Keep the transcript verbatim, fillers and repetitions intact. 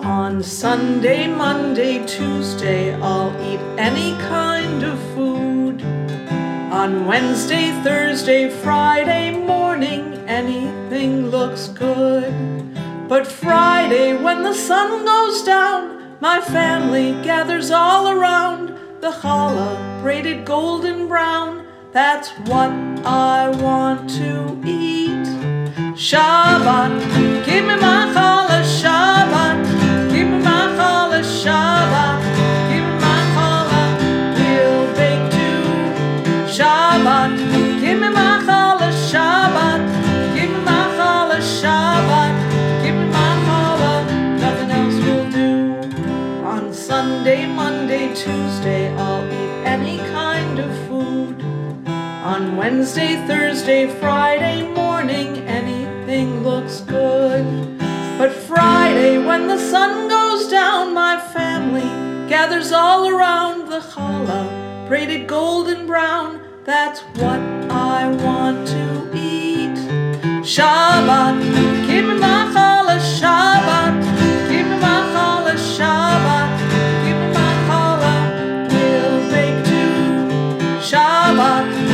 On Sunday, Monday, Tuesday, I'll eat any kind of food. On Wednesday, Thursday, Friday morning, anything looks good. But Friday, when the sun goes down, my family gathers all around. The challah, braided golden brown, that's what I want to eat. Shabbat, give me my challah, Shabbat, give me my challah, Shabbat, give me my challah, we'll bake too. Shabbat, give me my challah, Shabbat, give me my challah, Shabbat, give me my challah, nothing else will do. On Sunday, Monday, Tuesday, I'll eat any kind of food. On Wednesday, Thursday, Friday morning, anything looks good. But Friday, when the sun goes down, my family gathers all around. The challah, braided golden brown, that's what I want to eat. Shabbat, give me my challah, Shabbat, give me my challah, Shabbat, give me my challah, we'll bake too. Shabbat,